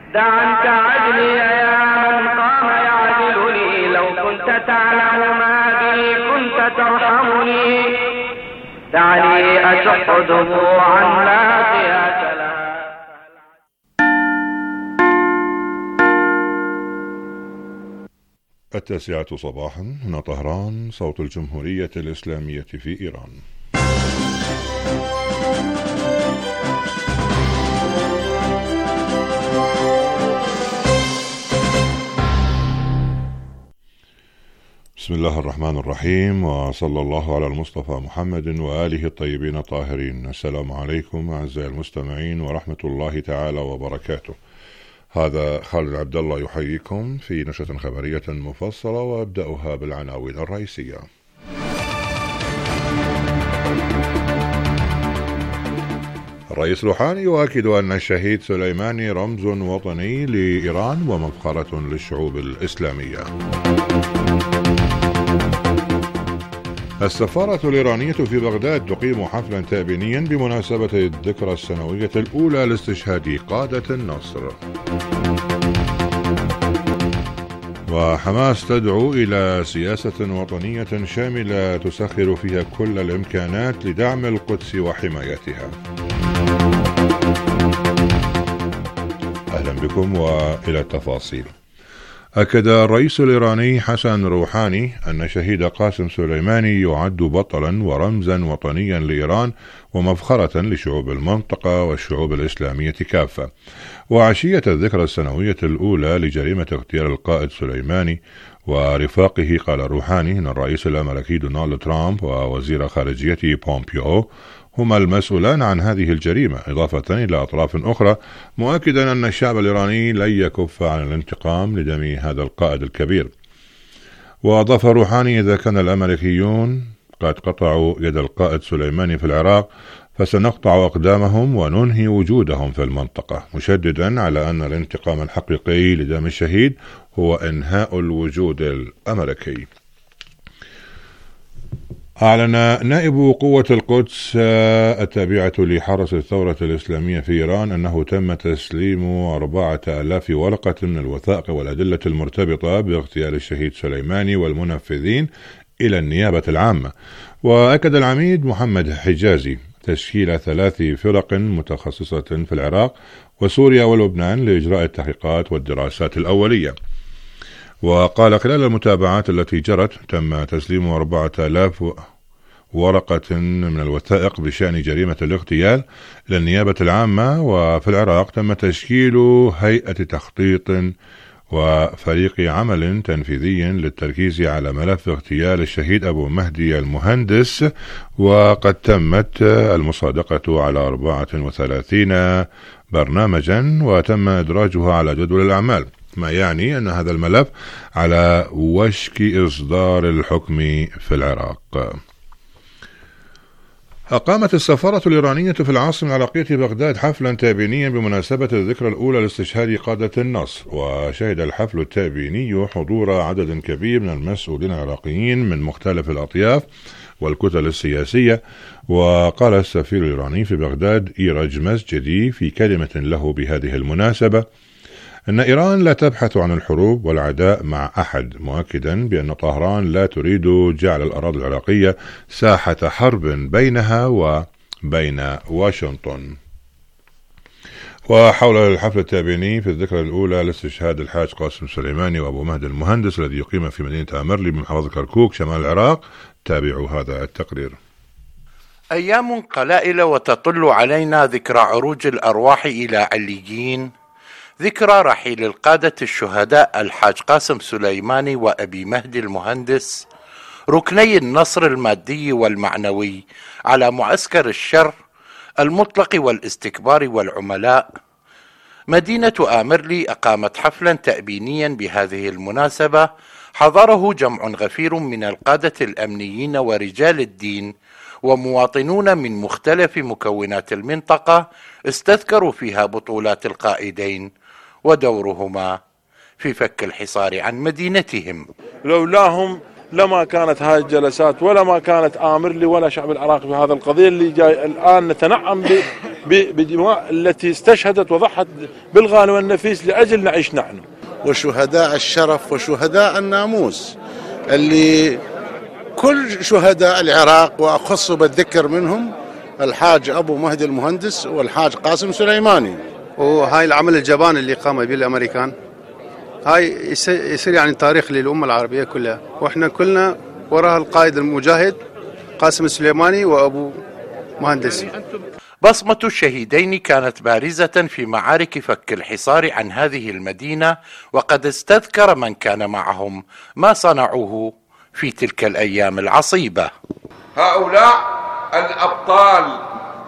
دع عنك عدلي يا من قام يعدلني، لو كنت تعلم ما بي كنت ترحمني. دعني أشق دموعا لا قياس لها. التاسعة صباحا، هنا طهران، صوت الجمهورية الإسلامية في إيران. بسم الله الرحمن الرحيم، وصلى الله على المصطفى محمد وآله الطيبين الطاهرين. السلام عليكم أعزائي المستمعين ورحمة الله تعالى وبركاته. هذا خالد عبد الله يحييكم في نشرة خبرية مفصلة، وأبدأها بالعناوين الرئيسية. الرئيس روحاني يؤكد أن الشهيد سليماني رمز وطني لإيران ومفخرة للشعوب الإسلامية. السفارة الإيرانية في بغداد تقيم حفلا تأبينيا بمناسبة الذكرى السنوية الأولى لاستشهاد قادة النصر. وحماس تدعو إلى سياسة وطنية شاملة تسخر فيها كل الإمكانات لدعم القدس وحمايتها. أهلا بكم وإلى التفاصيل. أكد الرئيس الإيراني حسن روحاني أن شهيد قاسم سليماني يعد بطلا ورمزا وطنيا لإيران ومفخرة لشعوب المنطقة والشعوب الإسلامية كافة. وعشية الذكرى السنوية الأولى لجريمة اغتيال القائد سليماني ورفاقه، قال روحاني أن الرئيس الأمريكي دونالد ترامب ووزير خارجيته بومبيو هما المسؤولان عن هذه الجريمة، إضافة إلى أطراف أخرى، مؤكدا أن الشعب الإيراني لن يكف عن الانتقام لدم هذا القائد الكبير. وأضاف روحاني: إذا كان الأمريكيون قد قطعوا يد القائد سليماني في العراق فسنقطع أقدامهم وننهي وجودهم في المنطقة، مشددا على أن الانتقام الحقيقي لدم الشهيد هو إنهاء الوجود الأمريكي. أعلن نائب قوة القدس التابعة لحرس الثورة الإسلامية في إيران أنه تم تسليم 4000 ورقة من الوثائق والأدلة المرتبطة باغتيال الشهيد سليماني والمنفذين إلى النيابة العامة. وأكد العميد محمد حجازي تشكيل 3 فرق متخصصة في العراق وسوريا ولبنان لإجراء التحقيقات والدراسات الأولية. وقال: خلال المتابعات التي جرت تم تسليم 4000 ورقة من الوثائق بشأن جريمة الاغتيال إلى النيابة العامة. وفي العراق تم تشكيل هيئة تخطيط وفريق عمل تنفيذي للتركيز على ملف اغتيال الشهيد أبو مهدي المهندس، وقد تمت المصادقة على 34 برنامجا وتم إدراجها على جدول الأعمال، ما يعني أن هذا الملف على وشك إصدار الحكم في العراق. أقامت السفارة الإيرانية في العاصمة العراقية بغداد حفلا تأبينيا بمناسبة الذكرى الأولى لاستشهاد قادة النصر. وشهد الحفل التأبيني حضور عدد كبير من المسؤولين العراقيين من مختلف الأطياف والكتل السياسية. وقال السفير الإيراني في بغداد إيراج مسجدي في كلمة له بهذه المناسبة أن إيران لا تبحث عن الحروب والعداء مع أحد، مؤكدا بأن طهران لا تريد جعل الأراضي العراقية ساحة حرب بينها وبين واشنطن. وحول الحفل التأبيني في الذكرى الأولى لاستشهاد الحاج قاسم سليماني وأبو مهدي المهندس الذي يقيم في مدينة أمرلي بمحافظة كركوك شمال العراق، تابعوا هذا التقرير. أيام قلائل وتطل علينا ذكرى عروج الأرواح إلى عليين، ذكرى رحيل القادة الشهداء الحاج قاسم سليماني وأبي مهدي المهندس، ركني النصر المادي والمعنوي على معسكر الشر المطلق والاستكبار والعملاء. مدينة آمرلي أقامت حفلا تأبينيا بهذه المناسبة حضره جمع غفير من القادة الأمنيين ورجال الدين ومواطنون من مختلف مكونات المنطقة، استذكروا فيها بطولات القائدين ودورهما في فك الحصار عن مدينتهم. لولاهم لما كانت هذه الجلسات ولا ما كانت آمرلي ولا شعب العراق بهذا القضية اللي جاي الآن نتنعم بدماء التي استشهدت وضحت بالغالي والنفيس لأجل نعيش نحن. وشهداء الشرف وشهداء الناموس اللي كل شهداء العراق، وأخص بالذكر منهم الحاج أبو مهدي المهندس والحاج قاسم سليماني. وهاي العمل الجبان اللي قام به الأمريكان هاي يصير يعني تاريخ للأمة العربية كلها، وإحنا كلنا وراء القائد المجاهد قاسم سليماني وأبو مهندس. بصمة الشهيدين كانت بارزة في معارك فك الحصار عن هذه المدينة، وقد استذكر من كان معهم ما صنعوه في تلك الأيام العصيبة. هؤلاء الأبطال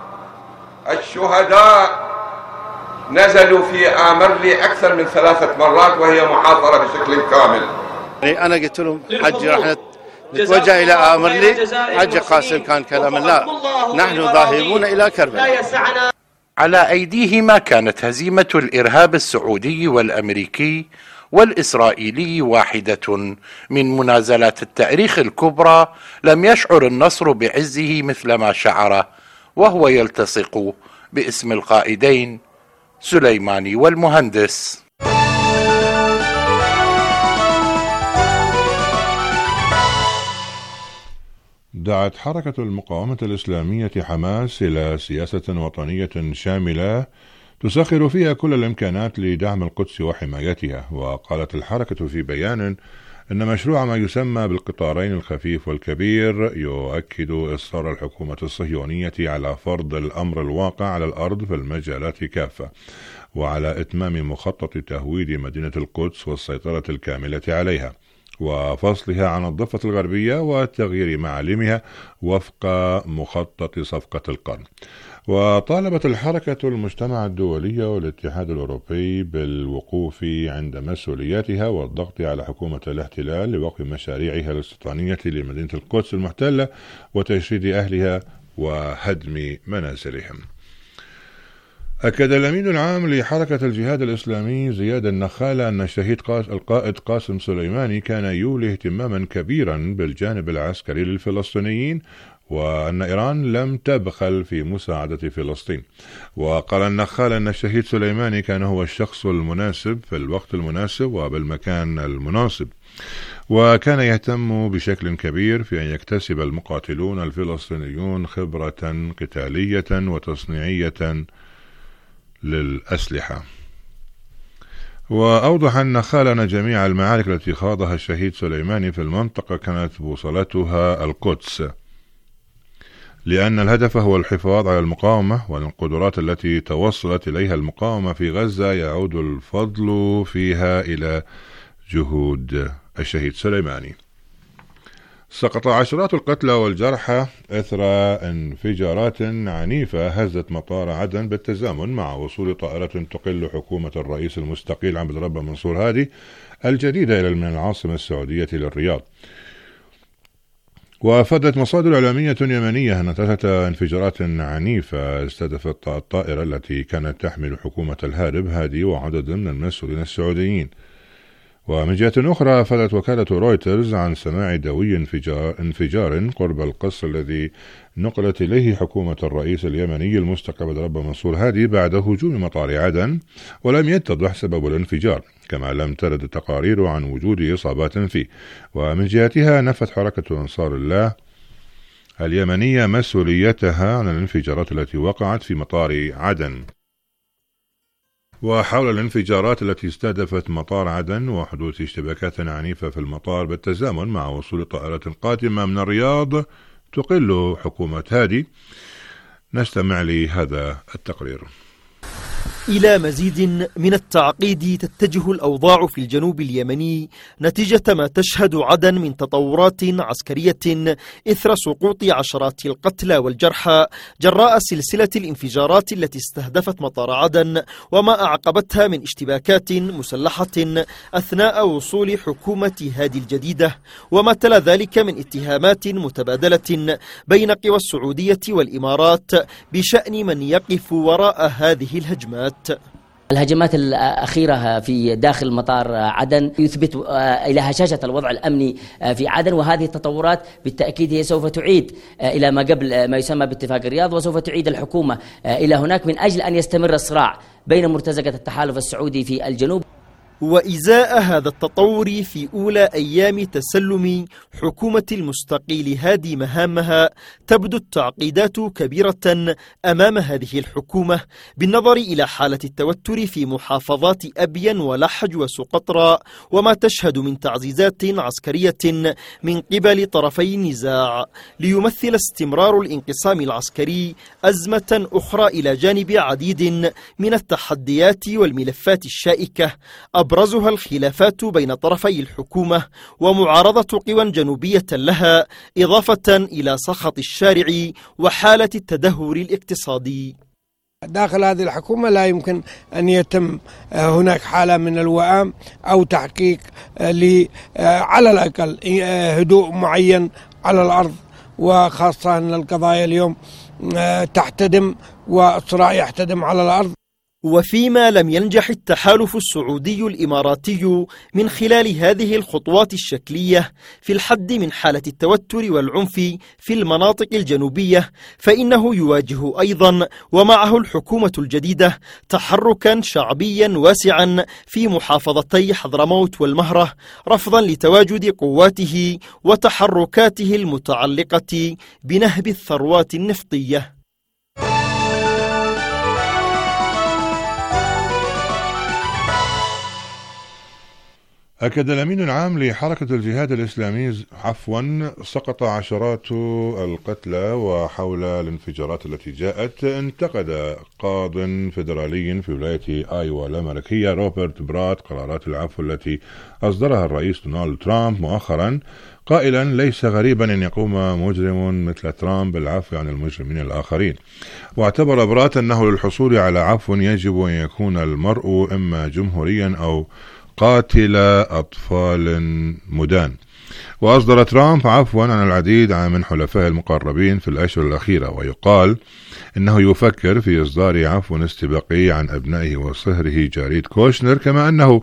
الشهداء نزلوا في آمرلي أكثر من 3 مرات وهي محاصرة بشكل كامل. أنا قلت لهم حجي رح نتوجه إلى آمرلي، حج قاسم كان كلام لا، نحن ذاهبون إلى كربلاء. على أيديهما كانت هزيمة الإرهاب السعودي والأمريكي والإسرائيلي واحدة من منازلات التاريخ الكبرى لم يشعر النصر بعزه مثل ما شعر وهو يلتصق باسم القائدين سليماني والمهندس. دعت حركة المقاومة الإسلامية حماس إلى سياسة وطنية شاملة تسخر فيها كل الإمكانات لدعم القدس وحمايتها. وقالت الحركة في بيان إن مشروع ما يسمى بالقطارين الخفيف والكبير يؤكد إصرار الحكومة الصهيونية على فرض الأمر الواقع على الأرض في المجالات كافة، وعلى إتمام مخطط تهويد مدينة القدس والسيطرة الكاملة عليها، وفصلها عن الضفة الغربية وتغيير معالمها وفق مخطط صفقة القرن. وطالبت الحركة المجتمع الدولي والاتحاد الأوروبي بالوقوف عند مسؤولياتها والضغط على حكومة الاحتلال لوقف مشاريعها الاستيطانية لمدينة القدس المحتلة وتشريد أهلها وهدم منازلهم. أكد الأمين العام لحركة الجهاد الإسلامي زياد النخالة أن الشهيد القائد قاسم سليماني كان يولي اهتماما كبيرا بالجانب العسكري للفلسطينيين، وأن إيران لم تبخل في مساعدة فلسطين. وقال النخال أن الشهيد سليماني كان هو الشخص المناسب في الوقت المناسب وبالمكان المناسب، وكان يهتم بشكل كبير في أن يكتسب المقاتلون الفلسطينيون خبرة قتالية وتصنيعية للأسلحة. وأوضح النخال أن جميع المعارك التي خاضها الشهيد سليماني في المنطقة كانت بوصلتها القدس، لأن الهدف هو الحفاظ على المقاومة، وأن القدرات التي توصلت إليها المقاومة في غزة يعود الفضل فيها إلى جهود الشهيد سليماني. سقط عشرات القتلى والجرحى إثر انفجارات عنيفة هزت مطار عدن بالتزامن مع وصول طائرة تقل حكومة الرئيس المستقيل عبد الرب منصور هادي الجديدة من العاصمة السعودية للرياض. وأفادت مصادر إعلامية يمنية أن 3 انفجارات عنيفة استهدفت الطائرة التي كانت تحمل حكومة الهارب هادي وعدد من المسؤولين السعوديين. ومن جهة أخرى أفادت وكالة رويترز عن سماع دوي انفجار قرب القصر الذي نقلت إليه حكومة الرئيس اليمني المستقل عبد الرب منصور هادي بعد هجوم مطار عدن، ولم يتضح سبب الانفجار، كما لم ترد تقارير عن وجود إصابات فيه. ومن جهتها نفت حركة أنصار الله اليمنية مسؤوليتها عن الانفجارات التي وقعت في مطار عدن. وحول الانفجارات التي استهدفت مطار عدن وحدوث اشتباكات عنيفة في المطار بالتزامن مع وصول طائرة قادمة من الرياض تقل حكومة هادي، نستمع لهذا التقرير. إلى مزيد من التعقيد تتجه الأوضاع في الجنوب اليمني نتيجة ما تشهد عدن من تطورات عسكرية إثر سقوط عشرات القتلى والجرحى جراء سلسلة الانفجارات التي استهدفت مطار عدن وما أعقبتها من اشتباكات مسلحة أثناء وصول حكومة هادي الجديدة، وما تلا ذلك من اتهامات متبادلة بين قوى السعودية والإمارات بشأن من يقف وراء هذه الهجمات. الهجمات الأخيرة في داخل مطار عدن يثبت إلى هشاشة الوضع الأمني في عدن، وهذه التطورات بالتأكيد هي سوف تعيد إلى ما قبل ما يسمى باتفاق الرياض، وسوف تعيد الحكومة إلى هناك من أجل أن يستمر الصراع بين مرتزقة التحالف السعودي في الجنوب. وإزاء هذا التطور في أولى أيام تسلم حكومة المستقيل هادي مهامها، تبدو التعقيدات كبيرة أمام هذه الحكومة بالنظر إلى حالة التوتر في محافظات أبين ولحج وسقطرى، وما تشهد من تعزيزات عسكرية من قبل طرفي النزاع، ليمثل استمرار الانقسام العسكري أزمة أخرى إلى جانب عديد من التحديات والملفات الشائكة، أبرزها الخلافات بين طرفي الحكومة ومعارضة قوى جنوبية لها، إضافة إلى سخط الشارع وحالة التدهور الاقتصادي. داخل هذه الحكومة لا يمكن أن يتم هناك حالة من الوئام أو تحقيق على الأقل هدوء معين على الأرض، وخاصة أن القضايا اليوم تحتدم والصراع يحتدم على الأرض. وفيما لم ينجح التحالف السعودي الإماراتي من خلال هذه الخطوات الشكلية في الحد من حالة التوتر والعنف في المناطق الجنوبية، فإنه يواجه أيضا ومعه الحكومة الجديدة تحركا شعبيا واسعا في محافظتي حضرموت والمهرة، رفضا لتواجد قواته وتحركاته المتعلقة بنهب الثروات النفطية. أكد الأمين العام لحركة الجهاد الإسلامي سقط عشرات القتلى، وحول الانفجارات التي جاءت انتقد قاض فيدرالي في ولاية آيوا الأمريكية روبرت برات قرارات العفو التي أصدرها الرئيس دونالد ترامب مؤخرا، قائلا ليس غريبا أن يقوم مجرم مثل ترامب بالعفو عن المجرمين الآخرين. واعتبر برات أنه للحصول على عفو يجب أن يكون المرء إما جمهوريا أو قاتل أطفال مدان. وأصدر ترامب عفوا عن العديد من حلفائه المقربين في الأشهر الأخيرة، ويقال إنه يفكر في إصدار عفو استباقي عن أبنائه وصهره جاريد كوشنر، كما أنه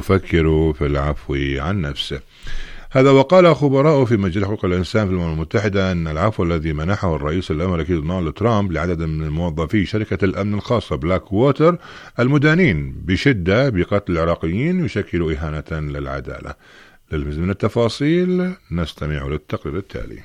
يفكر في العفو عن نفسه. هذا وقال خبراء في مجلة حقوق الإنسان في الأمم المتحدة أن العفو الذي منحه الرئيس الأمريكي دونالد ترامب لعدد من موظفي شركة الأمن الخاصة بلاك ووتر المدانين بشدة بقتل العراقيين يشكل إهانة للعدالة. للمزيد من التفاصيل نستمع للتقرير التالي.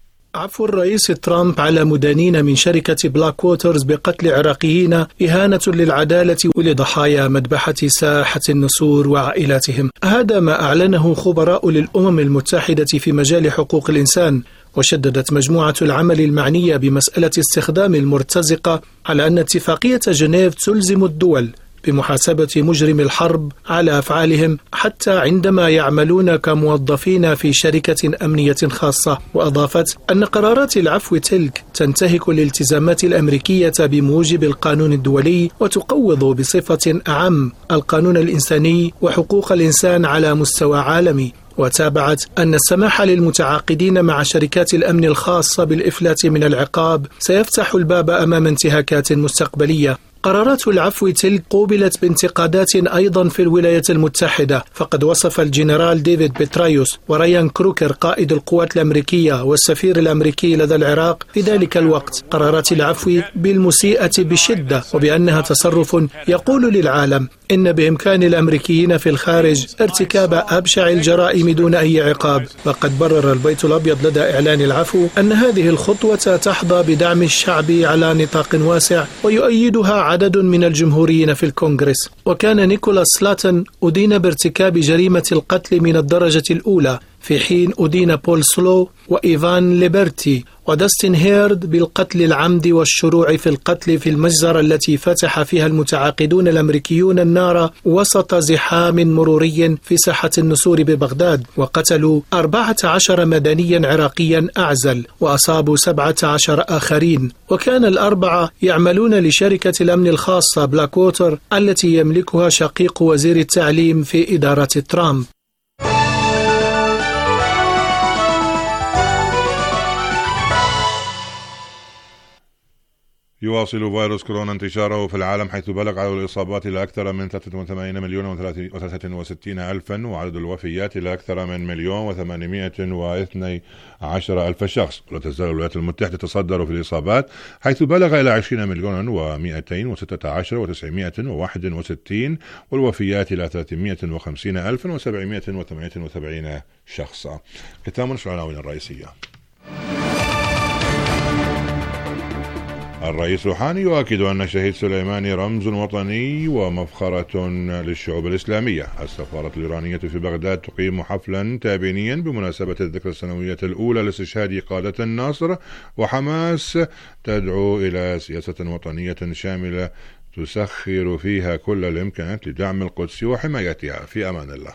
عفو الرئيس ترامب على مدانين من شركة بلاك ووترز بقتل عراقيين إهانة للعدالة ولضحايا مذبحة ساحة النسور وعائلاتهم. هذا ما أعلنه خبراء للأمم المتحدة في مجال حقوق الإنسان. وشددت مجموعة العمل المعنية بمسألة استخدام المرتزقة على أن اتفاقية جنيف تلزم الدول بمحاسبة مجرم الحرب على أفعالهم حتى عندما يعملون كموظفين في شركة أمنية خاصة. وأضافت أن قرارات العفو تلك تنتهك الالتزامات الأمريكية بموجب القانون الدولي، وتقوض بصفة أعم القانون الإنساني وحقوق الإنسان على مستوى عالمي. وتابعت أن السماح للمتعاقدين مع شركات الأمن الخاصة بالإفلات من العقاب سيفتح الباب أمام انتهاكات مستقبلية. قرارات العفو تلك قوبلت بانتقادات أيضا في الولايات المتحدة، فقد وصف الجنرال ديفيد بيترايوس وريان كروكر قائد القوات الأمريكية والسفير الأمريكي لدى العراق في ذلك الوقت قرارات العفو بالمسيئة بشدة، وبأنها تصرف يقول للعالم إن بإمكان الأمريكيين في الخارج ارتكاب أبشع الجرائم دون أي عقاب. وقد برر البيت الأبيض لدى إعلان العفو أن هذه الخطوة تحظى بدعم الشعب على نطاق واسع ويؤيدها عدد من الجمهوريين في الكونغرس. وكان نيكولاس سلاتن أدين بارتكاب جريمة القتل من الدرجة الأولى، في حين أدين بول سلو وإيفان ليبرتي وداستين هيرد بالقتل العمد والشروع في القتل في المجزرة التي فتح فيها المتعاقدون الأمريكيون النار وسط زحام مروري في ساحة النسور ببغداد، وقتلوا 14 مدنيا عراقيا أعزل وأصابوا 17 آخرين. وكان الأربعة يعملون لشركة الأمن الخاصة بلاك ووتر التي يملكها شقيق وزير التعليم في إدارة ترامب. يواصل فيروس كورونا انتشاره في العالم، حيث بلغ عدد الإصابات إلى أكثر من 83,063,000 وعدد الوفيات إلى أكثر من 1,812,000 شخص. وتزال الولايات المتحدة تصدر في الإصابات، حيث بلغ إلى 20,216,961 والوفيات إلى 350,788 شخصا. ختاما العناوين الرئيسية. الرئيس روحاني يؤكد أن الشهيد سليماني رمز وطني ومفخرة للشعوب الإسلامية. السفارة الإيرانية في بغداد تقيم حفلا تابينيا بمناسبة الذكرى السنوية الأولى لاستشهاد قادة النصر. وحماس تدعو إلى سياسة وطنية شاملة تسخر فيها كل الإمكانات لدعم القدس وحمايتها. في أمان الله.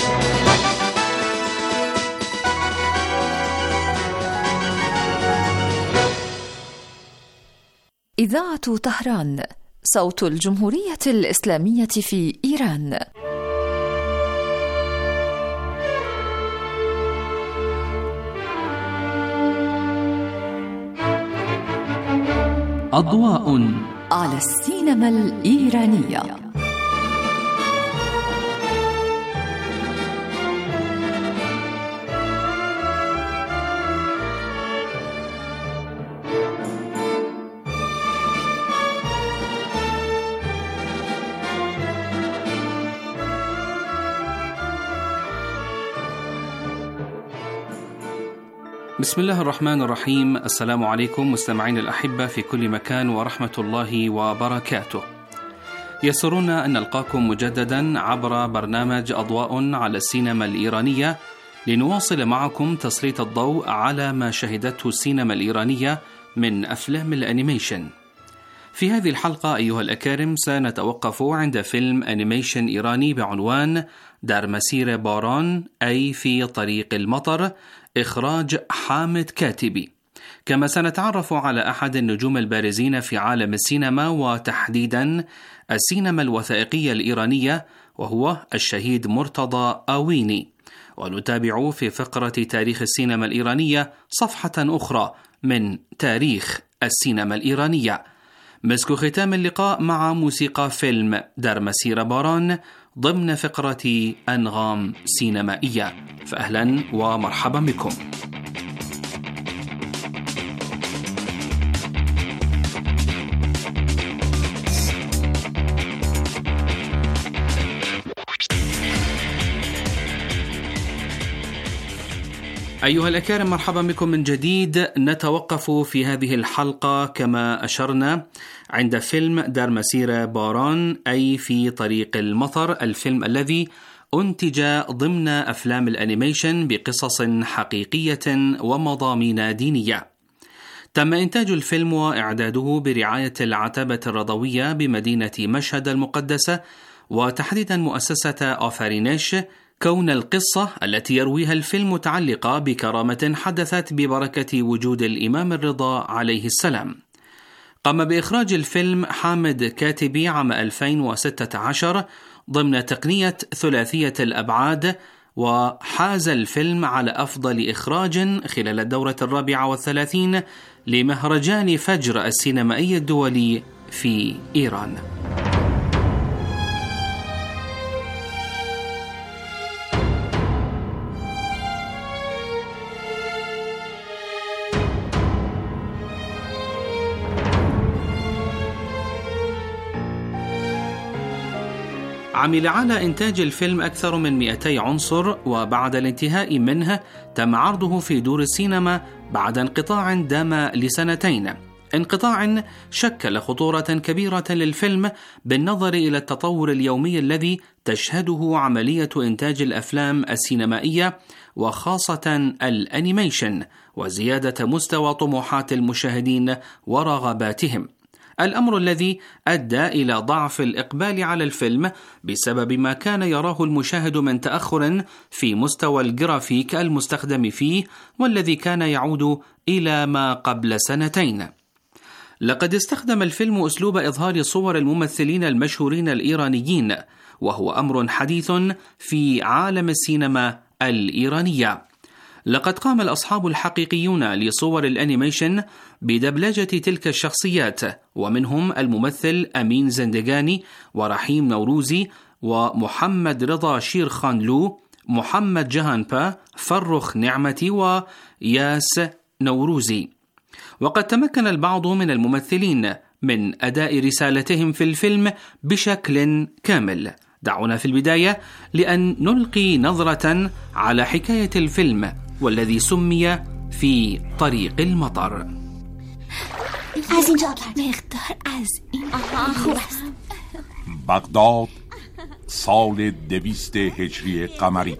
إذاعة طهران، صوت الجمهورية الإسلامية في إيران. أضواء على السينما الإيرانية. بسم الله الرحمن الرحيم. السلام عليكم مستمعين الأحبة في كل مكان ورحمة الله وبركاته. يسرنا أن نلقاكم مجددا عبر برنامج أضواء على السينما الإيرانية، لنواصل معكم تسليط الضوء على ما شهدته السينما الإيرانية من أفلام الأنيميشن. في هذه الحلقة أيها الأكارم سنتوقف عند فيلم أنيميشن إيراني بعنوان در مسیر باران، أي في طريق المطر، إخراج حامد كاتبي. كما سنتعرف على أحد النجوم البارزين في عالم السينما، وتحديدا السينما الوثائقية الإيرانية، وهو الشهيد مرتضى آويني. ونتابع في فقرة تاريخ السينما الإيرانية صفحة أخرى من تاريخ السينما الإيرانية. مسك ختام اللقاء مع موسيقى فيلم در مسیر باران ضمن فقرة أنغام سينمائية. فأهلا ومرحبا بكم. أيها الأكارم، مرحبا بكم من جديد. نتوقف في هذه الحلقة كما أشرنا عند فيلم در مسیر باران، أي في طريق المطر، الفيلم الذي أنتج ضمن أفلام الأنيميشن بقصص حقيقية ومضامين دينية. تم إنتاج الفيلم وإعداده برعاية العتبة الرضوية بمدينة مشهد المقدسة، وتحديدا مؤسسة آفرينيش، كون القصة التي يرويها الفيلم متعلقة بكرامة حدثت ببركة وجود الإمام الرضا عليه السلام. قام بإخراج الفيلم حامد كاتبي عام 2016 ضمن تقنية ثلاثية الأبعاد، وحاز الفيلم على أفضل إخراج خلال الدورة 34 لمهرجان فجر السينمائي الدولي في إيران. عمل على إنتاج الفيلم أكثر من 200 عنصر، وبعد الانتهاء منه تم عرضه في دور السينما بعد انقطاع دام لسنتين، انقطاع شكل خطورة كبيرة للفيلم بالنظر إلى التطور اليومي الذي تشهده عملية إنتاج الأفلام السينمائية، وخاصة الأنيميشن، وزيادة مستوى طموحات المشاهدين ورغباتهم، الأمر الذي أدى إلى ضعف الإقبال على الفيلم بسبب ما كان يراه المشاهد من تأخر في مستوى الجرافيك المستخدم فيه، والذي كان يعود إلى ما قبل سنتين. لقد استخدم الفيلم أسلوب إظهار صور الممثلين المشهورين الإيرانيين، وهو أمر حديث في عالم السينما الإيرانية. لقد قام الأصحاب الحقيقيون لصور الأنيميشن بدبلجة تلك الشخصيات، ومنهم الممثل أمين زندقاني ورحيم نوروزي ومحمد رضا شير خانلو، محمد جهانبا، فرخ نعمتي وياس نوروزي. وقد تمكن البعض من الممثلين من أداء رسالتهم في الفيلم بشكل كامل. دعونا في البداية لأن نلقي نظرة على حكاية الفيلم والذي سمي في طريق المطر. از اینجا مقدار از این خوب است. بغداد سال 200 هجری قمری.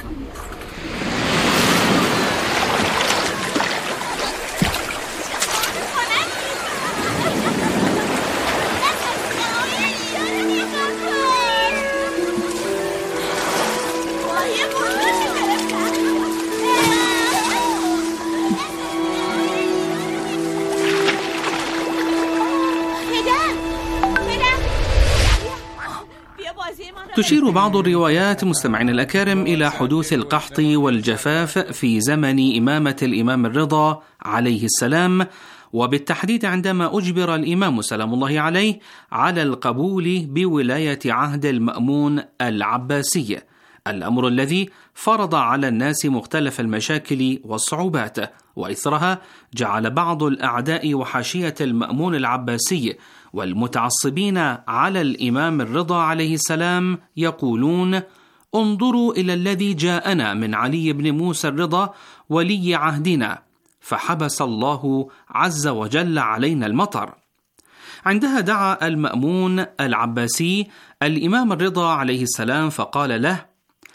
تشير بعض الروايات مستمعين الأكارم إلى حدوث القحط والجفاف في زمن إمامة الإمام الرضا عليه السلام، وبالتحديد عندما أجبر الإمام سلام الله عليه على القبول بولاية عهد المأمون العباسي، الأمر الذي فرض على الناس مختلف المشاكل والصعوبات، وإثرها جعل بعض الأعداء وحاشية المأمون العباسي والمتعصبين على الإمام الرضا عليه السلام يقولون: انظروا إلى الذي جاءنا من علي بن موسى الرضا ولي عهدنا، فحبس الله عز وجل علينا المطر. عندها دعا المأمون العباسي الإمام الرضا عليه السلام فقال له: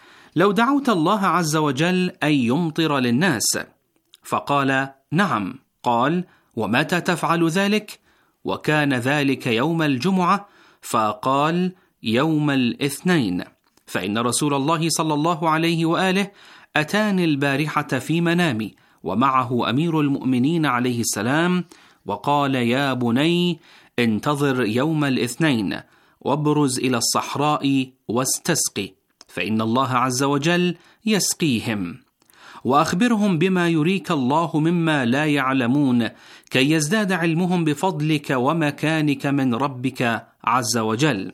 لو دعوت الله عز وجل أن يمطر للناس. فقال: نعم. قال: ومتى تفعل ذلك؟ وكان ذلك يوم الجمعة، فقال: يوم الاثنين، فإن رسول الله صلى الله عليه وآله أتاني البارحة في منامي ومعه أمير المؤمنين عليه السلام، وقال: يا بني انتظر يوم الاثنين وابرز إلى الصحراء واستسقي، فإن الله عز وجل يسقيهم، وأخبرهم بما يريك الله مما لا يعلمون، كي يزداد علمهم بفضلك ومكانك من ربك عز وجل.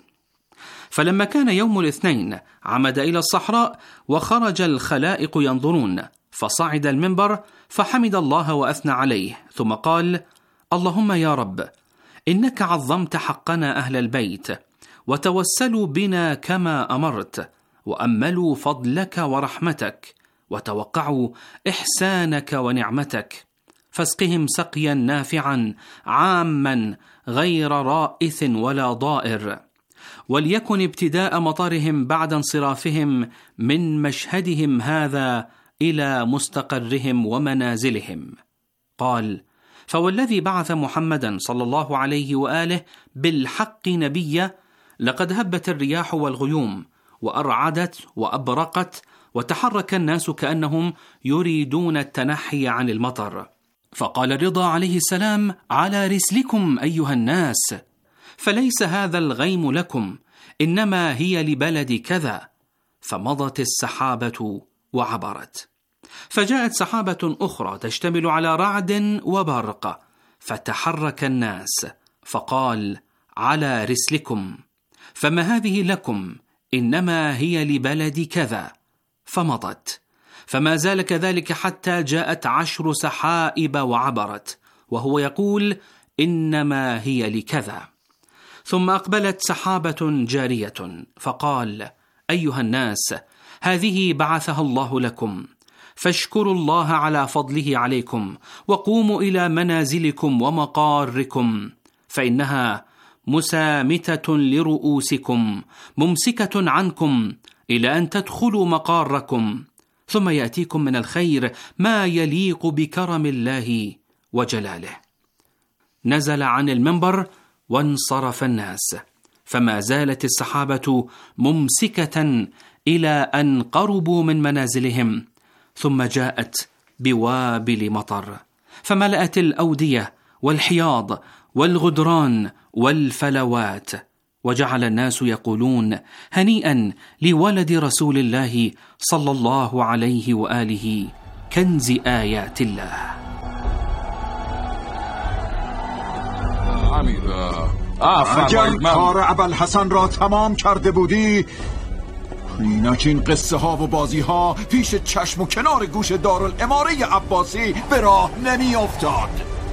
فلما كان يوم الاثنين عمد إلى الصحراء وخرج الخلائق ينظرون، فصعد المنبر فحمد الله وأثنى عليه، ثم قال: اللهم يا رب، إنك عظمت حقنا أهل البيت، وتوسلوا بنا كما أمرت، وأملوا فضلك ورحمتك، وتوقعوا إحسانك ونعمتك، فاسقهم سقيا نافعا عاما غير رائث ولا ضائر، وليكن ابتداء مطرهم بعد انصرافهم من مشهدهم هذا إلى مستقرهم ومنازلهم. قال: فوالذي بعث محمدا صلى الله عليه وآله بالحق نبيا، لقد هبت الرياح والغيوم وأرعدت وأبرقت، وتحرك الناس كأنهم يريدون التنحي عن المطر. فقال الرضا عليه السلام: على رسلكم أيها الناس، فليس هذا الغيم لكم، إنما هي لبلد كذا. فمضت السحابة وعبرت، فجاءت سحابة أخرى تشتمل على رعد وبرق، فتحرك الناس، فقال: على رسلكم، فما هذه لكم، إنما هي لبلد كذا. فمضت، فما زال كذلك حتى جاءت 10 سحائب وعبرت، وهو يقول: إنما هي لكذا. ثم أقبلت سحابة جارية، فقال: أيها الناس، هذه بعثها الله لكم، فاشكروا الله على فضله عليكم، وقوموا إلى منازلكم ومقاركم، فإنها مسامتة لرؤوسكم، ممسكة عنكم إلى أن تدخلوا مقاركم، ثم يأتيكم من الخير ما يليق بكرم الله وجلاله. نزل عن المنبر وانصرف الناس، فما زالت السحابة ممسكة إلى أن قربوا من منازلهم، ثم جاءت بوابل مطر، فملأت الأودية والحياض والغدران والفلوات، وجعل الناس يقولون: هنيئا لولد رسول الله صلى الله عليه وآله، كنز آيات الله. اگر کار ابوالحسن را تمام کرده بودی، اینک این قصه ها و بازی ها پیش چشم و کنار گوش دارالاماره عباسی به راه نمی افتاد.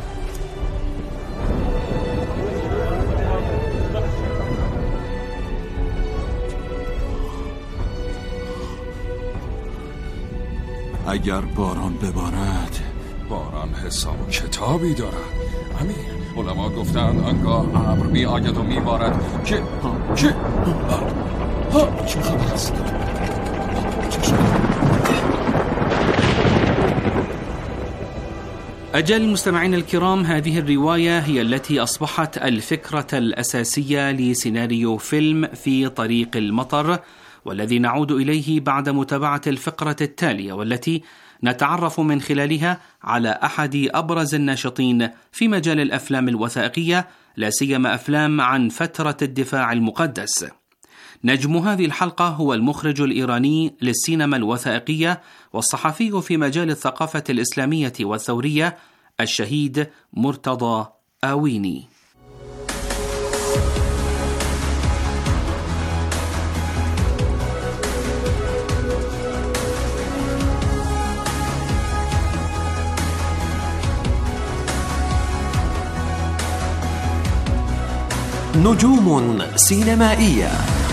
اگر باران ببارد، باران حساب و کتابی دارد. امیر، علما گفتند آنگاه ابر می آید و می بارد که چه خبر است؟ أجل مستمعينا الكرام، هذه الرواية هي التي أصبحت الفكرة الأساسية لسيناريو فيلم في طريق المطر، والذي نعود إليه بعد متابعة الفقرة التالية، والتي نتعرف من خلالها على أحد أبرز الناشطين في مجال الأفلام الوثائقية، لا سيما أفلام عن فترة الدفاع المقدس. نجم هذه الحلقة هو المخرج الإيراني للسينما الوثائقية والصحفي في مجال الثقافة الإسلامية والثورية، الشهيد مرتضى آويني. نجوم سينمائية.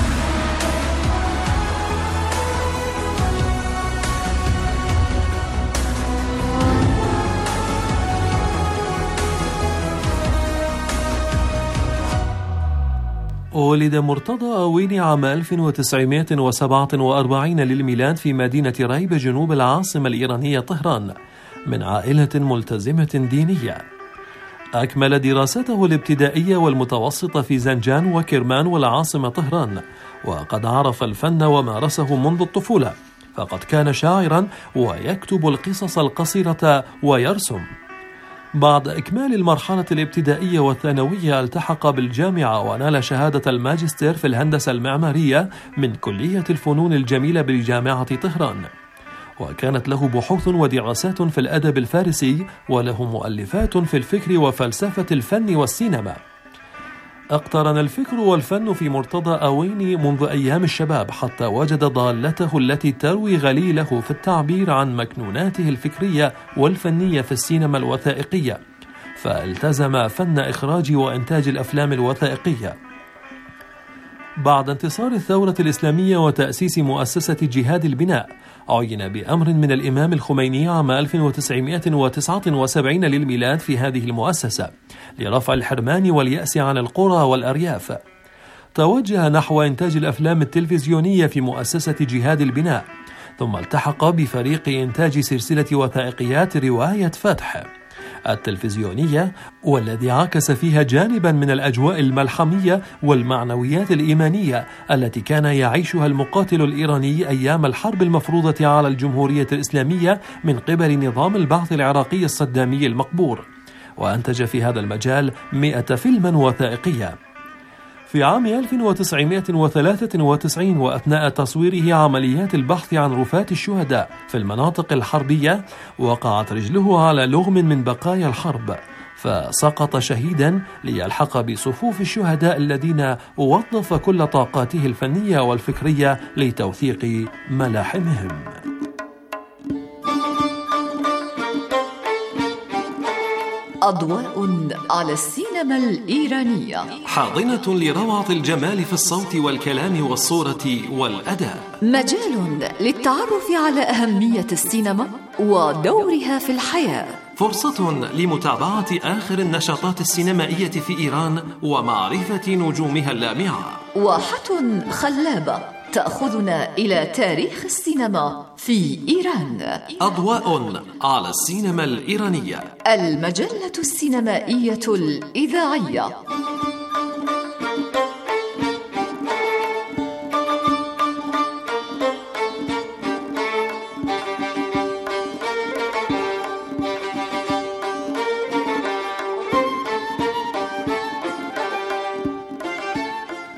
ولد مرتضى آويني عام 1947 للميلاد في مدينة ريب جنوب العاصمة الإيرانية طهران، من عائلة ملتزمة دينية. أكمل دراسته الابتدائية والمتوسطة في زنجان وكرمان والعاصمة طهران، وقد عرف الفن ومارسه منذ الطفولة، فقد كان شاعرا ويكتب القصص القصيرة ويرسم. بعد إكمال المرحلة الابتدائية والثانوية التحق بالجامعة ونال شهادة الماجستير في الهندسة المعمارية من كلية الفنون الجميلة بجامعة طهران، وكانت له بحوث ودراسات في الأدب الفارسي، وله مؤلفات في الفكر وفلسفة الفن والسينما. اقترن الفكر والفن في مرتضى آويني منذ أيام الشباب، حتى وجد ضالته التي تروي غليله في التعبير عن مكنوناته الفكرية والفنية في السينما الوثائقية، فالتزم فن إخراج وإنتاج الأفلام الوثائقية. بعد انتصار الثورة الإسلامية وتأسيس مؤسسة جهاد البناء، عين بأمر من الإمام الخميني عام 1979 للميلاد في هذه المؤسسة لرفع الحرمان واليأس عن القرى والأرياف. توجه نحو إنتاج الأفلام التلفزيونية في مؤسسة جهاد البناء، ثم التحق بفريق إنتاج سلسلة وثائقيات رواية فتح التلفزيونية، والذي عكس فيها جانبا من الأجواء الملحمية والمعنويات الإيمانية التي كان يعيشها المقاتل الإيراني أيام الحرب المفروضة على الجمهورية الإسلامية من قبل نظام البعث العراقي الصدامي المقبور، وأنتج في هذا المجال 100 فيلما وثائقيا. في عام 1993 وأثناء تصويره عمليات البحث عن رفات الشهداء في المناطق الحربية، وقعت رجله على لغم من بقايا الحرب، فسقط شهيدا ليلحق بصفوف الشهداء الذين وظف كل طاقاته الفنية والفكرية لتوثيق ملاحمهم. أضواء على السينما الإيرانية، حاضنة لروعة الجمال في الصوت والكلام والصورة والأداء، مجال للتعرف على أهمية السينما ودورها في الحياة، فرصة لمتابعة آخر النشاطات السينمائية في إيران ومعرفة نجومها اللامعة، واحة خلابة تأخذنا إلى تاريخ السينما في إيران. أضواء على السينما الإيرانية، المجلة السينمائية الإذاعية.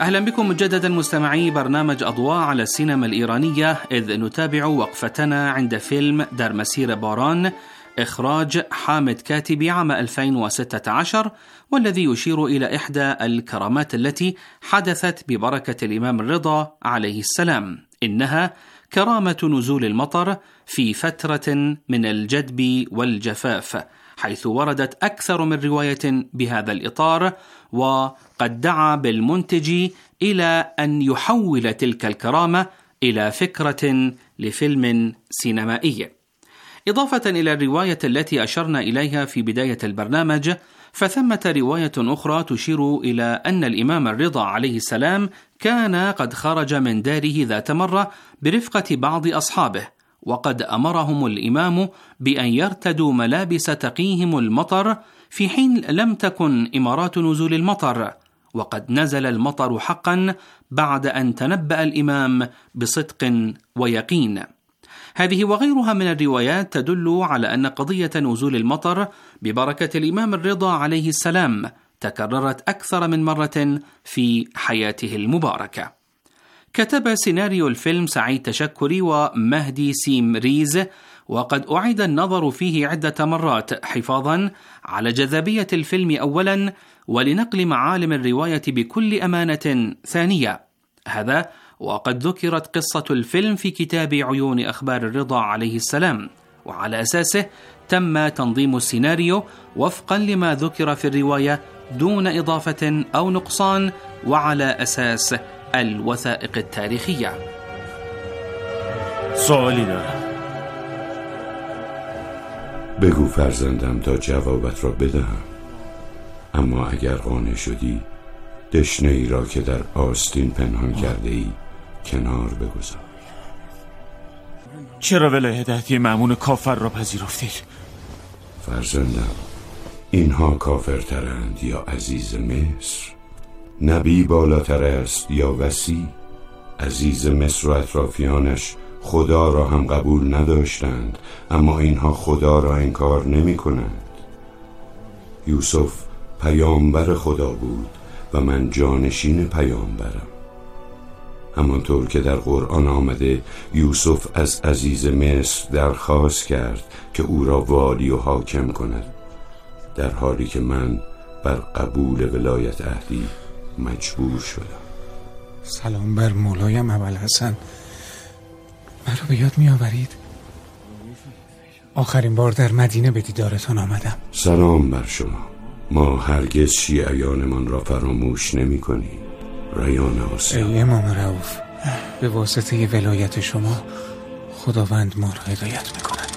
أهلا بكم مجددا مستمعي برنامج أضواء على السينما الإيرانية، إذ نتابع وقفتنا عند فيلم درمسير باران إخراج حامد كاتبي عام 2016، والذي يشير إلى إحدى الكرامات التي حدثت ببركة الإمام الرضا عليه السلام. إنها كرامة نزول المطر في فترة من الجدب والجفاف، حيث وردت أكثر من رواية بهذا الإطار، وقد دعا بالمنتج إلى أن يحول تلك الكرامة إلى فكرة لفيلم سينمائي. إضافة إلى الرواية التي أشرنا إليها في بداية البرنامج، فثمة رواية أخرى تشير إلى أن الإمام الرضا عليه السلام كان قد خرج من داره ذات مرة برفقة بعض أصحابه، وقد أمرهم الإمام بأن يرتدوا ملابس تقيهم المطر، في حين لم تكن إمارات نزول المطر، وقد نزل المطر حقا بعد أن تنبأ الإمام بصدق ويقين. هذه وغيرها من الروايات تدل على أن قضية نزول المطر ببركة الإمام الرضا عليه السلام تكررت أكثر من مرة في حياته المباركة. كتب سيناريو الفيلم سعيد تشكري ومهدي سيم ريز، وقد أعيد النظر فيه عدة مرات حفاظا على جاذبية الفيلم أولا، ولنقل معالم الرواية بكل أمانة ثانية. هذا وقد ذكرت قصة الفيلم في كتاب عيون أخبار الرضا عليه السلام، وعلى أساسه تم تنظيم السيناريو وفقا لما ذكر في الرواية دون إضافة أو نقصان، وعلى أساس الوثائق التاريخية. سوالی دارم. بگو فرزندم تا جوابت را بدهم، اما اگر قانع شدی دشنه ای را که در آستین پنهان کرده ای کنار بگذار. چرا ولایت عهدی مأمون کافر را پذیرفتید؟ فرزندم، اینها کافرترند یا عزیز مصر؟ نبی بالاتر است یا وصی؟ عزیز مصر و اطرافیانش خدا را هم قبول نداشتند، اما اینها خدا را انکار نمی کنند. یوسف پیامبر خدا بود و من جانشین پیامبرم. همانطور که در قرآن آمده یوسف از عزیز مصر درخواست کرد که او را والی و حاکم کند، در حالی که من بر قبول ولایت عهدی مجبور شدم. سلام بر مولایم ابوالحسن. مرا به یاد می آورید؟ آخرین بار در مدینه به دیدارتان آمدم. سلام بر شما. ما هرگز شیعیانمان را فراموش نمی کنیم. ریان آسیا. ای امام رؤوف، به واسطه ولایت شما خداوند ما را هدایت می کند.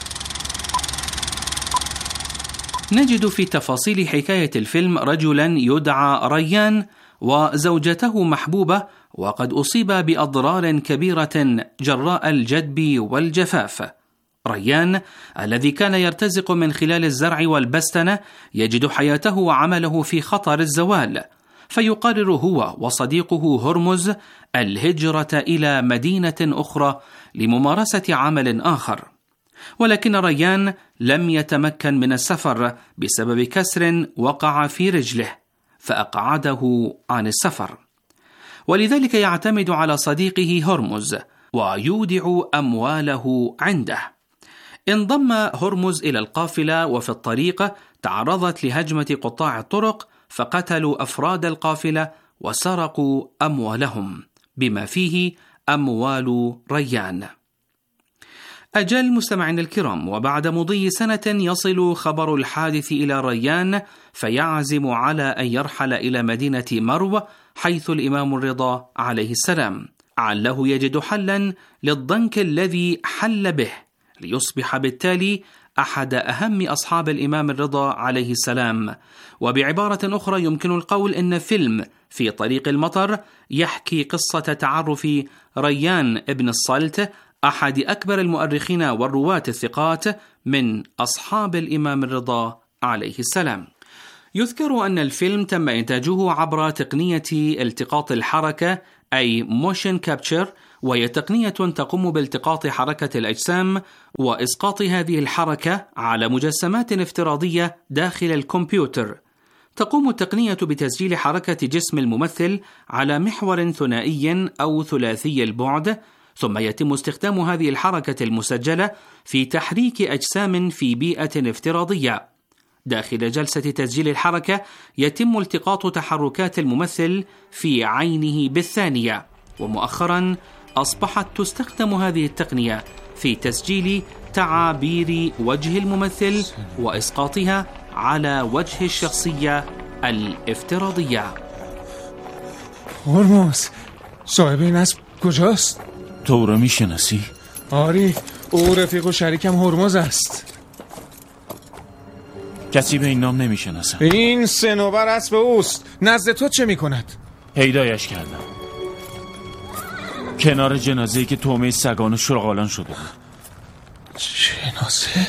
نجد في تفاصيل حكاية الفيلم رجلا يدعى ريان وزوجته محبوبة، وقد أصيب بأضرار كبيرة جراء الجدب والجفاف. ريان الذي كان يرتزق من خلال الزرع والبستنة يجد حياته وعمله في خطر الزوال، فيقرر هو وصديقه هرمز الهجرة إلى مدينة أخرى لممارسة عمل آخر. ولكن ريان لم يتمكن من السفر بسبب كسر وقع في رجله فأقعده عن السفر، ولذلك يعتمد على صديقه هرمز ويودع أمواله عنده. انضم هرمز إلى القافلة، وفي الطريق تعرضت لهجمة قطاع الطرق فقتلوا أفراد القافلة وسرقوا أموالهم بما فيه أموال ريان. أجل مستمعين الكرام، وبعد مضي سنة يصل خبر الحادث إلى ريان، فيعزم على أن يرحل إلى مدينة مرو حيث الإمام الرضا عليه السلام، عله يجد حلا للضنك الذي حل به، ليصبح بالتالي أحد أهم أصحاب الإمام الرضا عليه السلام. وبعبارة أخرى يمكن القول إن فيلم في طريق المطر يحكي قصة تعرف ريان ابن الصلت، أحد أكبر المؤرخين والرواة الثقات من أصحاب الإمام الرضا عليه السلام. يذكر أن الفيلم تم إنتاجه عبر تقنية التقاط الحركة أي motion capture، وهي تقنية تقوم بالتقاط حركة الأجسام وإسقاط هذه الحركة على مجسمات افتراضية داخل الكمبيوتر، تقوم التقنية بتسجيل حركة جسم الممثل على محور ثنائي أو ثلاثي البعد، ثم يتم استخدام هذه الحركة المسجلة في تحريك أجسام في بيئة افتراضية. داخل جلسة تسجيل الحركة يتم التقاط تحركات الممثل في عينه بالثانية، ومؤخرا أصبحت تستخدم هذه التقنية في تسجيل تعابير وجه الممثل وإسقاطها على وجه الشخصية الافتراضية. هرمز، صاحب این اسب کجاست؟ تو او را میشناسی؟ آری، او رفیق و شریکم هرمز است. کسی به این نام نمیشناسم. این صنوبر اسب اوست. نزد تو چه میکند؟ پیدایش کردم کنار جنازه‌ای که تومه سگان و شرغالان شده بود. جنازه؟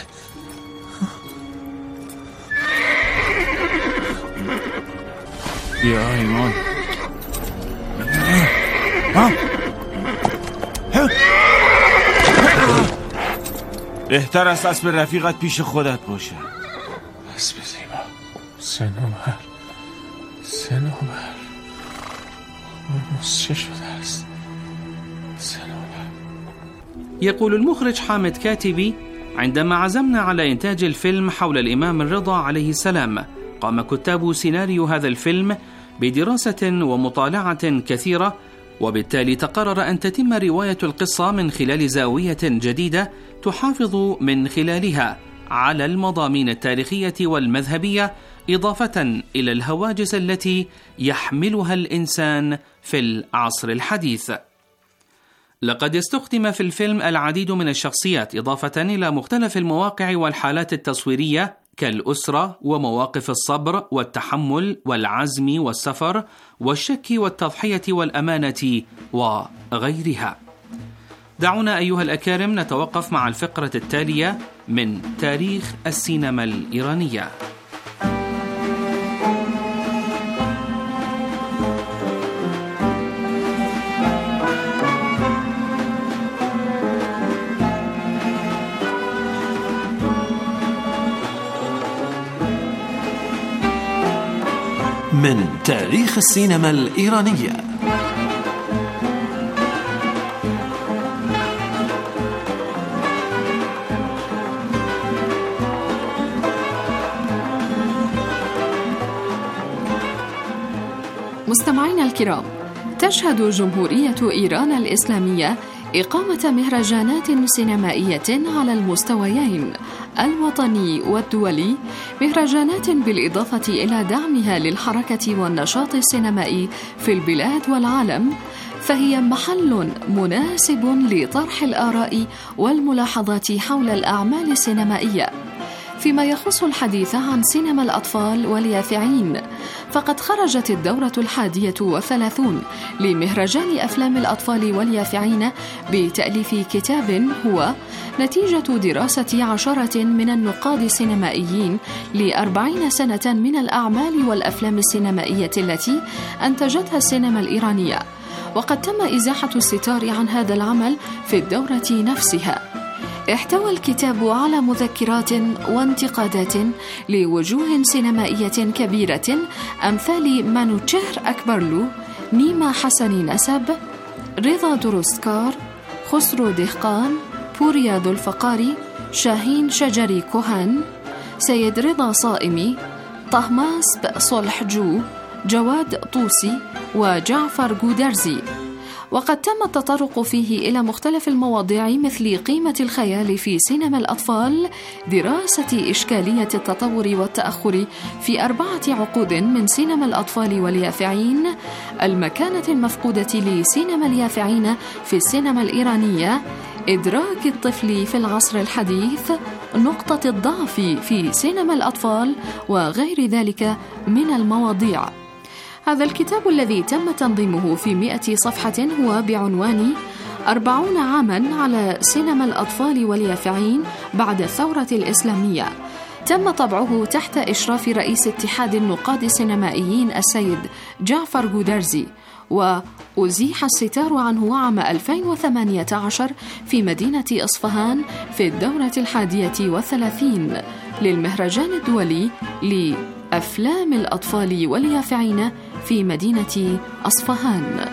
بیا ایمان. بهتر است اسب رفیقت پیش خودت باشه. اسب زیبا، صنوبر چه شده است؟ يقول المخرج حامد كاتبي: عندما عزمنا على إنتاج الفيلم حول الإمام الرضا عليه السلام، قام كتاب سيناريو هذا الفيلم بدراسة ومطالعة كثيرة، وبالتالي تقرر أن تتم رواية القصة من خلال زاوية جديدة تحافظ من خلالها على المضامين التاريخية والمذهبية، إضافة إلى الهواجس التي يحملها الإنسان في العصر الحديث. لقد استخدم في الفيلم العديد من الشخصيات، إضافة إلى مختلف المواقع والحالات التصويرية كالأسرة ومواقف الصبر والتحمل والعزم والسفر والشك والتضحية والأمانة وغيرها. دعونا أيها الأكارم نتوقف مع الفقرة التالية من تاريخ السينما الإيرانية. من تاريخ السينما الإيرانية. مستمعينا الكرام، تشهد جمهورية إيران الإسلامية إقامة مهرجانات سينمائية على المستويين الوطني والدولي، مهرجانات بالإضافة إلى دعمها للحركة والنشاط السينمائي في البلاد والعالم، فهي محل مناسب لطرح الآراء والملاحظات حول الأعمال السينمائية. فيما يخص الحديث عن سينما الأطفال واليافعين، فقد خرجت الدورة 31 لمهرجان أفلام الأطفال واليافعين بتأليف كتاب هو نتيجة دراسة 10 من النقاد السينمائيين ل40 سنة من الأعمال والأفلام السينمائية التي أنتجتها السينما الإيرانية، وقد تم إزاحة الستار عن هذا العمل في الدورة نفسها. احتوى الكتاب على مذكرات وانتقادات لوجوه سينمائية كبيرة أمثال مانوتشهر أكبرلو، نيما حسني نسب، رضا دروستكار، خسرو دهقان، بوريا ذو الفقاري، شاهين شجري كوهان، سيد رضا صائمي، طهماس صلح جو، جواد طوسي، وجعفر جودرزي. وقد تم التطرق فيه إلى مختلف المواضيع مثل قيمة الخيال في سينما الأطفال، دراسة إشكالية التطور والتأخر في 4 عقود من سينما الأطفال واليافعين، المكانة المفقودة لسينما اليافعين في السينما الإيرانية، إدراك الطفل في العصر الحديث، نقطة الضعف في سينما الأطفال، وغير ذلك من المواضيع. هذا الكتاب الذي تم تنظيمه في 100 صفحة هو بعنوان 40 عاما على سينما الأطفال واليافعين بعد الثورة الإسلامية. تم طبعه تحت إشراف رئيس اتحاد النقاد السينمائيين السيد جعفر جودرزي، وأزيح الستار عنه عام 2018 في مدينة إصفهان في الدورة 31 للمهرجان الدولي أفلام الأطفال واليافعين في مدينة أصفهان.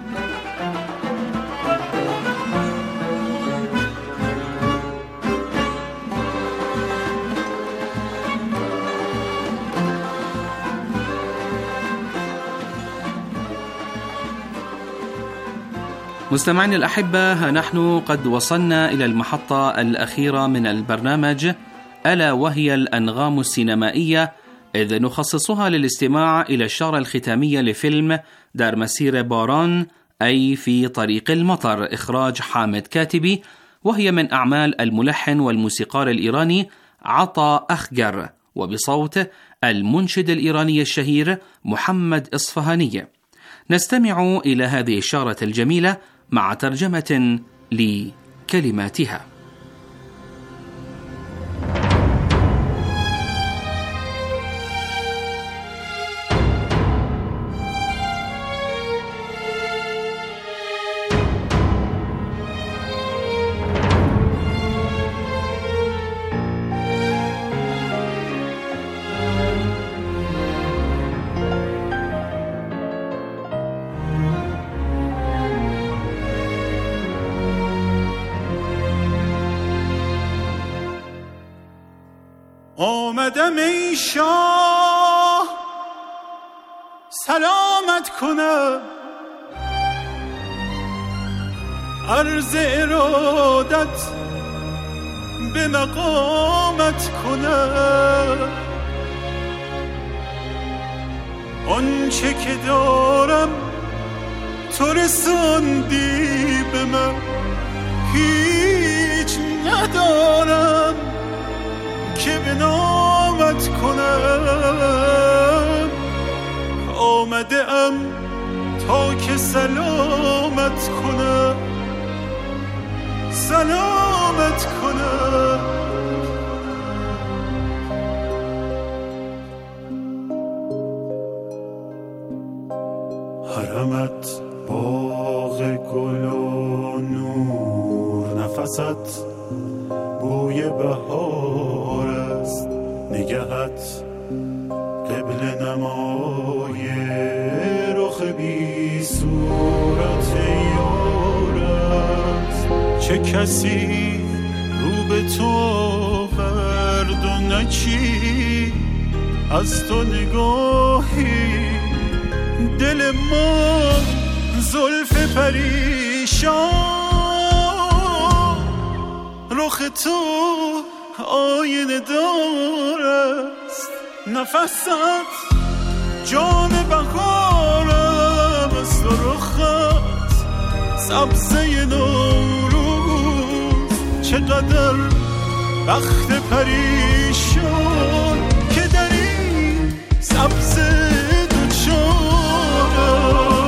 مستمعينا الأحبة، ها نحن قد وصلنا إلى المحطة الأخيرة من البرنامج، ألا وهي الأنغام السينمائية، إذ نخصصها للاستماع إلى الشارة الختامية لفيلم دار مسير باران، أي في طريق المطر، إخراج حامد كاتبي، وهي من أعمال الملحن والموسيقار الإيراني عطا أخجر، وبصوت المنشد الإيراني الشهير محمد إصفهاني. نستمع إلى هذه الشارة الجميلة مع ترجمة لكلماتها. آمدم ای شاه سلامت کنم، عرض ارادت به مقامت کنم. آنچه که دارم تو رساندی به من، هیچ ندارم که به نامت کنم. آمده ام تا که سلامت کنم، سلامت کنم. حرمت باغ گل و نور، نفست بوی بهار است، نگهت قبل نمای رخ بی صورت یار است. چه کسی رو به تو آورد و نچی از تو نگاهی، دل ما زلف پریشان، رخ تو آینه دار است. نفست جام بهارم است و رخت سبزه نوروز. چقدر بخت پریشان که در این سبزه دوچار است.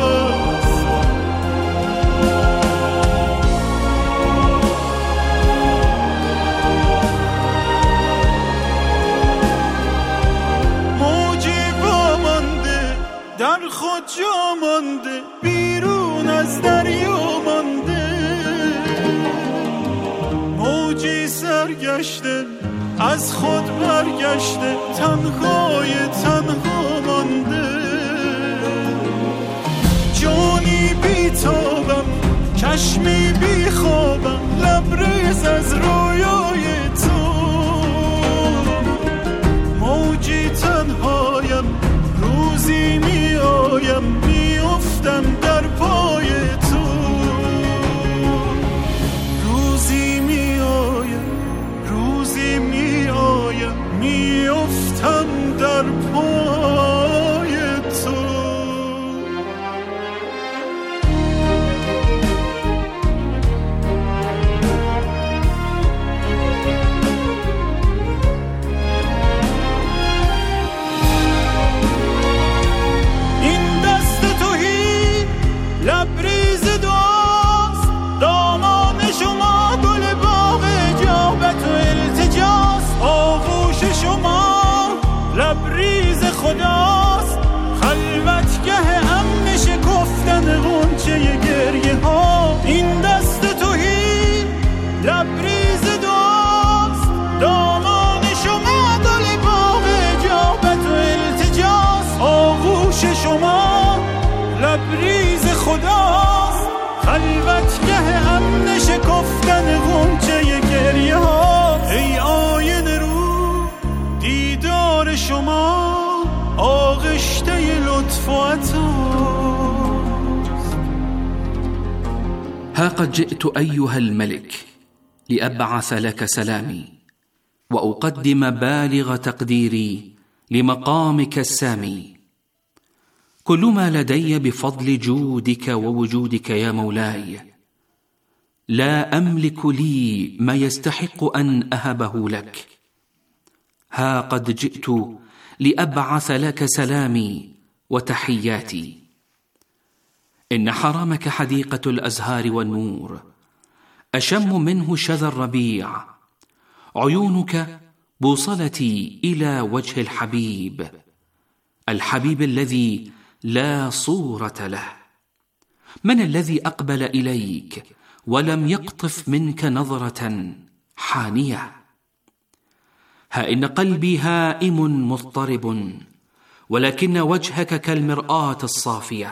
در خود جا مانده، بیرون از دریا مانده، موجی سرگشته از خود برگشته، تنهای تنها مانده. جانی بی تابم، چشمی بی خوابم، لبریز از رویای تو. موجی تنهایم، روزی می آیم می افتم در پای تو. روزی می آیم، روزی می آیم می افتم در پای تو. گفتن غنچه گریه ها، ای آینه رو دیدار شما آغشته لطف و عطاست. ها قد جئت أيها الملك لأبعث لك سلامي وأقدم بالغ تقديري لمقامك السامي. كل ما لدي بفضل جودك ووجودك يا مولاي، لا أملك لي ما يستحق أن أهبه لك. ها قد جئت لأبعث لك سلامي وتحياتي. إن حرمك حديقة الأزهار والنور، أشم منه شذا الربيع. عيونك بوصلتي إلى وجه الحبيب، الحبيب الذي لا صورة له. من الذي أقبل إليك ولم يقطف منك نظرة حانية؟ ها إن قلبي هائم مضطرب، ولكن وجهك كالمرآة الصافية.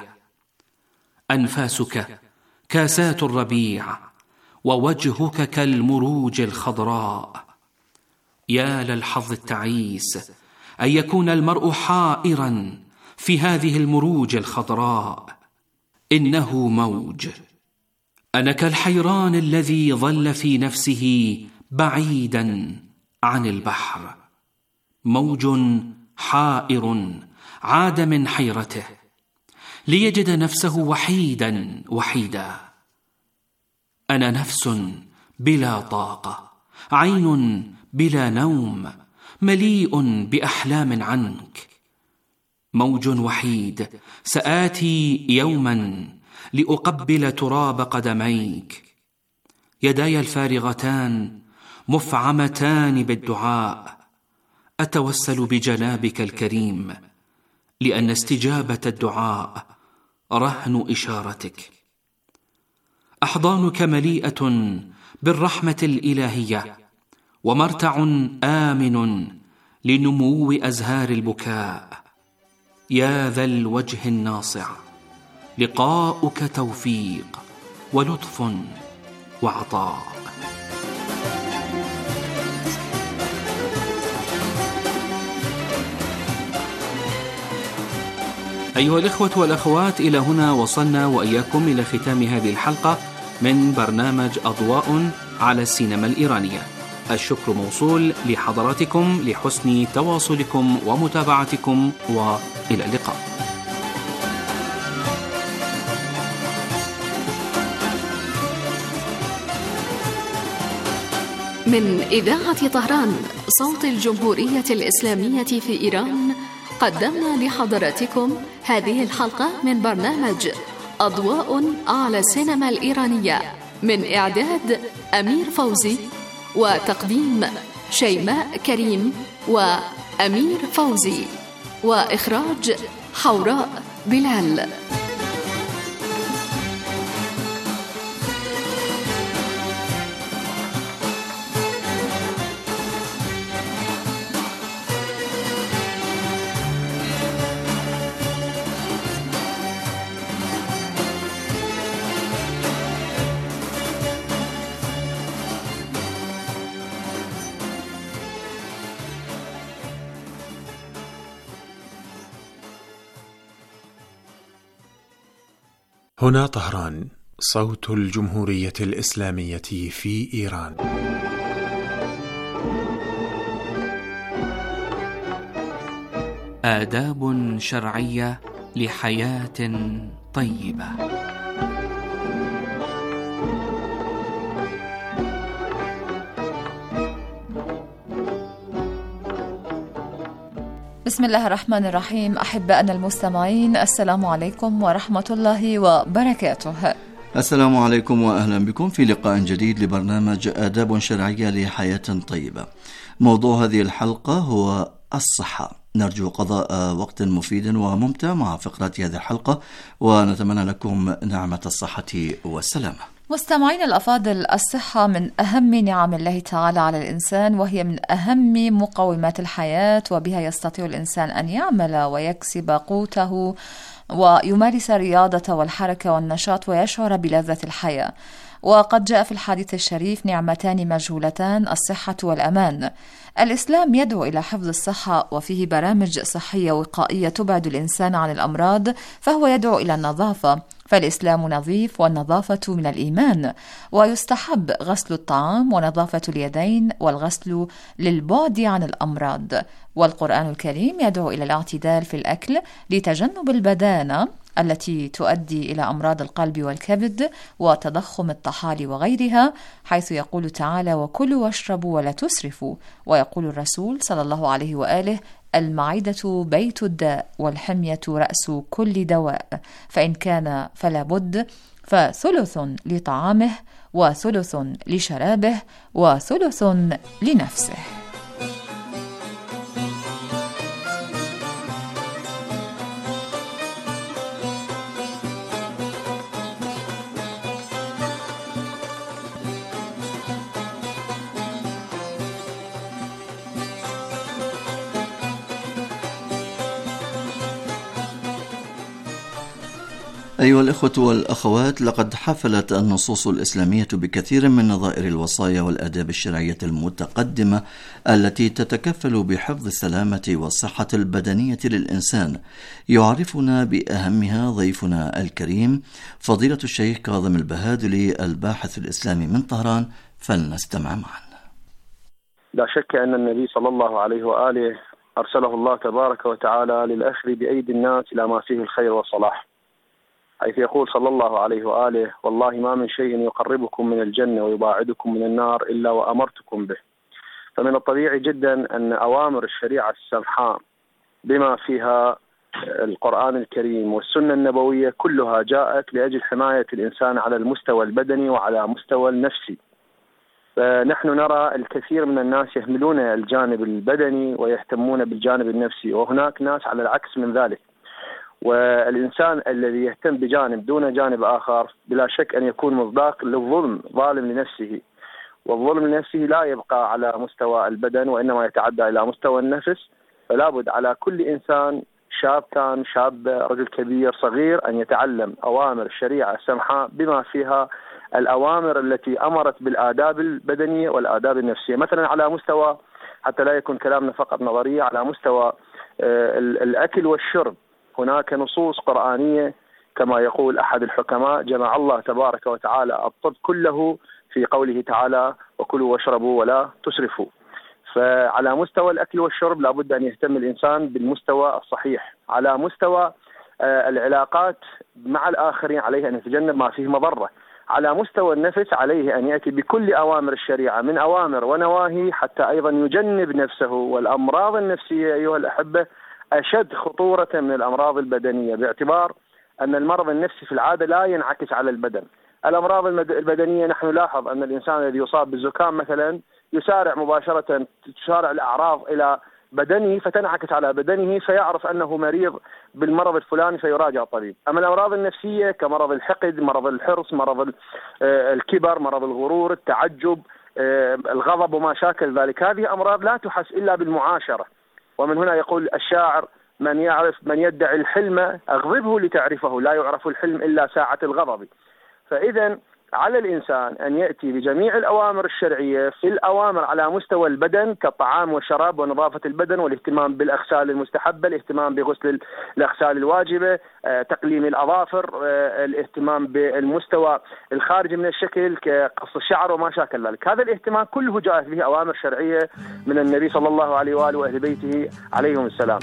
أنفاسك كاسات الربيع، ووجهك كالمروج الخضراء. يا للحظ التعيس أن يكون المرء حائرا في هذه المروج الخضراء. إنه موج. أنا كالحيران الذي ظل في نفسه بعيدا عن البحر. موج حائر عاد من حيرته ليجد نفسه وحيدا وحيدا. أنا نفس بلا طاقة، عين بلا نوم، مليء بأحلام عنك. موج وحيد سآتي يوما لأقبل تراب قدميك. يداي الفارغتان مفعمتان بالدعاء، أتوسل بجنابك الكريم، لأن استجابة الدعاء رهن إشارتك. أحضانك مليئة بالرحمة الإلهية، ومرتع آمن لنمو أزهار البكاء. يا ذا الوجه الناصع، لقاؤك توفيق ولطف وعطاء. أيها الإخوة والأخوات، إلى هنا وصلنا وإياكم إلى ختام هذه الحلقة من برنامج أضواء على السينما الإيرانية. الشكر موصول لحضراتكم لحسن تواصلكم ومتابعتكم، وإلى اللقاء. من إذاعة طهران صوت الجمهورية الإسلامية في إيران، قدمنا لحضراتكم هذه الحلقة من برنامج أضواء على السينما الإيرانية، من إعداد أمير فوزي، وتقديم شيماء كريم وأمير فوزي، وإخراج حوراء بلال. هنا طهران صوت الجمهورية الإسلامية في إيران. آداب شرعية لحياة طيبة. بسم الله الرحمن الرحيم. أحبائنا المستمعين، السلام عليكم ورحمة الله وبركاته. السلام عليكم وأهلا بكم في لقاء جديد لبرنامج آداب شرعية لحياة طيبة. موضوع هذه الحلقة هو الصحة. نرجو قضاء وقت مفيد وممتع مع فقرات هذه الحلقة، ونتمنى لكم نعمة الصحة والسلامة. مستمعين الأفاضل، الصحة من أهم نعم الله تعالى على الإنسان، وهي من أهم مقومات الحياة، وبها يستطيع الإنسان أن يعمل ويكسب قوته ويمارس الرياضة والحركة والنشاط ويشعر بلذة الحياة. وقد جاء في الحديث الشريف: نعمتان مجهولتان، الصحة والأمان. الإسلام يدعو إلى حفظ الصحة، وفيه برامج صحية وقائية تبعد الإنسان عن الأمراض، فهو يدعو إلى النظافة، فالإسلام نظيف والنظافة من الإيمان، ويستحب غسل الطعام ونظافة اليدين والغسل للبعد عن الأمراض. والقرآن الكريم يدعو إلى الاعتدال في الأكل لتجنب البدانة التي تؤدي إلى أمراض القلب والكبد وتضخم الطحال وغيرها، حيث يقول تعالى: وكلوا واشربوا ولا تسرفوا. ويقول الرسول صلى الله عليه وآله: المعدة بيت الداء، والحمية رأس كل دواء، فإن كان فلا بد، فثلث لطعامه وثلث لشرابه وثلث لنفسه. أيها الإخوة والأخوات، لقد حفلت النصوص الإسلامية بكثير من نظائر الوصايا والآداب الشرعية المتقدمة التي تتكفل بحفظ السلامة والصحة البدنية للإنسان. يعرفنا بأهمها ضيفنا الكريم فضيلة الشيخ كاظم البهادلي، الباحث الإسلامي من طهران، فلنستمع معا. لا شك أن النبي صلى الله عليه وآله أرسله الله تبارك وتعالى للأخذ بأيدي الناس إلى ما فيه الخير والصلاح، حيث يقول صلى الله عليه وآله: والله ما من شيء يقربكم من الجنة ويباعدكم من النار إلا وأمرتكم به. فمن الطبيعي جدا أن أوامر الشريعة السمحاء بما فيها القرآن الكريم والسنة النبوية كلها جاءت لأجل حماية الإنسان على المستوى البدني وعلى مستوى النفسي. فنحن نرى الكثير من الناس يهملون الجانب البدني ويهتمون بالجانب النفسي، وهناك ناس على العكس من ذلك. والإنسان الذي يهتم بجانب دون جانب آخر بلا شك أن يكون مصداق للظلم، ظالم لنفسه، والظلم لنفسه لا يبقى على مستوى البدن وإنما يتعدى إلى مستوى النفس. فلا بد على كل إنسان، شاب كان، شاب، رجل كبير، صغير، أن يتعلم أوامر الشريعة السمحاء بما فيها الأوامر التي أمرت بالآداب البدنية والآداب النفسية. مثلا على مستوى، حتى لا يكون كلامنا فقط نظرية، على مستوى الأكل والشرب هناك نصوص قرآنية كما يقول أحد الحكماء: جمع الله تبارك وتعالى الطب كله في قوله تعالى: وكلوا واشربوا ولا تسرفوا. فعلى مستوى الأكل والشرب لابد أن يهتم الإنسان بالمستوى الصحيح. على مستوى العلاقات مع الآخرين عليه أن يتجنب ما فيه مضرة. على مستوى النفس عليه أن يأتي بكل أوامر الشريعة من أوامر ونواهي حتى أيضا يجنب نفسه. والأمراض النفسية أيها الأحبة أشد خطورة من الأمراض البدنية، باعتبار أن المرض النفسي في العادة لا ينعكس على البدن. الأمراض البدنية نحن نلاحظ أن الإنسان الذي يصاب بالزكام مثلا يسارع مباشرة، تسارع الأعراض إلى بدنه فتنعكس على بدنه فيعرف أنه مريض بالمرض الفلاني فيراجع الطبيب. أما الأمراض النفسية كمرض الحقد، مرض الحرص، مرض الكبر، مرض الغرور، التعجب، الغضب وما شاكل ذلك، هذه أمراض لا تحس إلا بالمعاشرة. ومن هنا يقول الشاعر: من يدعي الحلم أغضبه لتعرفه، لا يعرف الحلم إلا ساعة الغضب. فإذا على الإنسان أن يأتي بجميع الأوامر الشرعية في الأوامر على مستوى البدن كالطعام والشراب ونظافة البدن والاهتمام بالأغسال المستحبة، الاهتمام بغسل الأغسال الواجبة، تقليم الأظافر، الاهتمام بالمستوى الخارجي من الشكل كقص الشعر وما شاكل ذلك. هذا الاهتمام كله جاءت به أوامر شرعية من النبي صلى الله عليه وآله وأهل بيته عليهم السلام.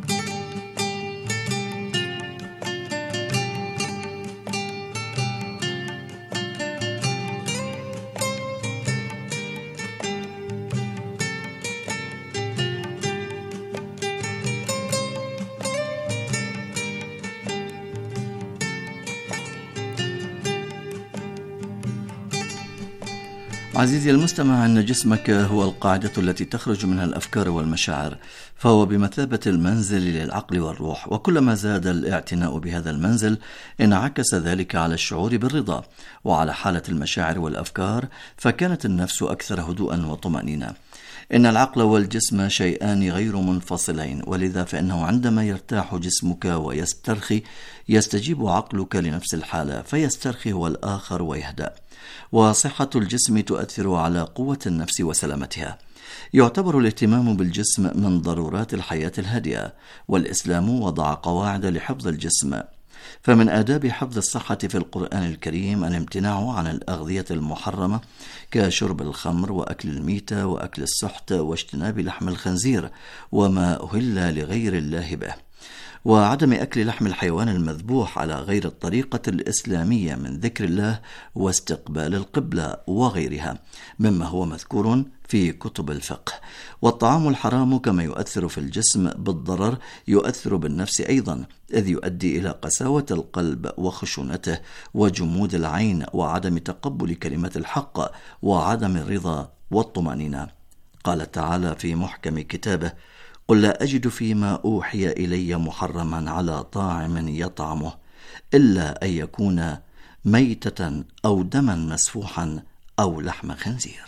عزيزي المستمع، أن جسمك هو القاعدة التي تخرج منها الأفكار والمشاعر، فهو بمثابة المنزل للعقل والروح، وكلما زاد الاعتناء بهذا المنزل انعكس ذلك على الشعور بالرضا وعلى حالة المشاعر والأفكار، فكانت النفس أكثر هدوءا وطمأنينة. إن العقل والجسم شيئان غير منفصلين، ولذا فإنه عندما يرتاح جسمك ويسترخي يستجيب عقلك لنفس الحالة فيسترخي هو الآخر ويهدأ. وصحة الجسم تؤثر على قوة النفس وسلامتها. يعتبر الاهتمام بالجسم من ضرورات الحياة الهادئة، والإسلام وضع قواعد لحفظ الجسم. فمن آداب حفظ الصحة في القرآن الكريم الامتناع عن الأغذية المحرمة كشرب الخمر وأكل الميتة وأكل السحت واجتناب لحم الخنزير وما أهل لغير الله به، وعدم أكل لحم الحيوان المذبوح على غير الطريقة الإسلامية من ذكر الله واستقبال القبلة وغيرها مما هو مذكور في كتب الفقه. والطعام الحرام كما يؤثر في الجسم بالضرر يؤثر بالنفس أيضا، إذ يؤدي إلى قساوة القلب وخشونته وجمود العين وعدم تقبل كلمة الحق وعدم الرضا والطمأنينة. قال تعالى في محكم كتابه: قل لا أجد فيما أوحي إلي محرما على طاعم يطعمه إلا أن يكون ميتة أو دما مسفوحا أو لحم خنزير.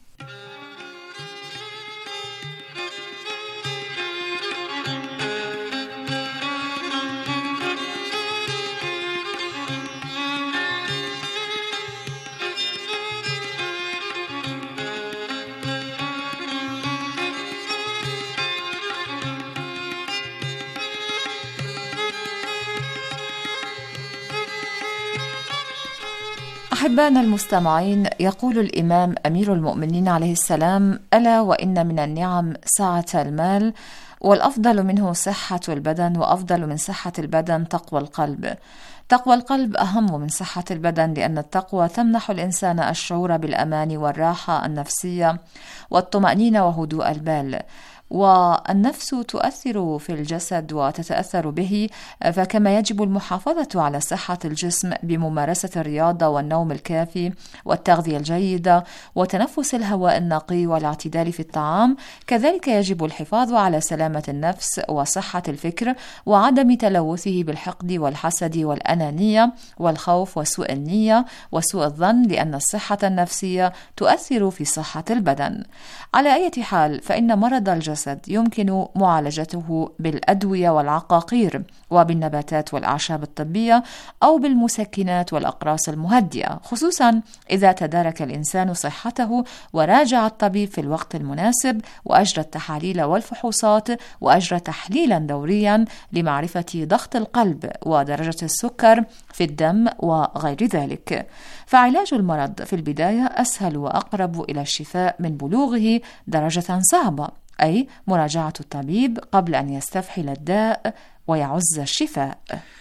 أحبائنا المستمعين، يقول الإمام أمير المؤمنين عليه السلام: ألا وإن من النعم سعة المال، والأفضل منه صحة البدن، وأفضل من صحة البدن تقوى القلب. تقوى القلب أهم من صحة البدن، لأن التقوى تمنح الإنسان الشعور بالأمان والراحة النفسية والطمأنينة وهدوء البال. والنفس تؤثر في الجسد وتتأثر به، فكما يجب المحافظة على صحة الجسم بممارسة الرياضة والنوم الكافي والتغذية الجيدة وتنفس الهواء النقي والاعتدال في الطعام، كذلك يجب الحفاظ على سلامة النفس وصحة الفكر وعدم تلوثه بالحقد والحسد والأنانية والخوف وسوء النية وسوء الظن، لأن الصحة النفسية تؤثر في صحة البدن. على أي حال، فإن مرض الجسد يمكن معالجته بالأدوية والعقاقير وبالنباتات والأعشاب الطبية أو بالمسكنات والأقراص المهدئة، خصوصا إذا تدارك الإنسان صحته وراجع الطبيب في الوقت المناسب وأجرى التحاليل والفحوصات وأجرى تحليلا دوريا لمعرفة ضغط القلب ودرجة السكر في الدم وغير ذلك. فعلاج المرض في البداية أسهل وأقرب إلى الشفاء من بلوغه درجة صعبة، أي مراجعة الطبيب قبل أن يستفحل الداء ويعز الشفاء.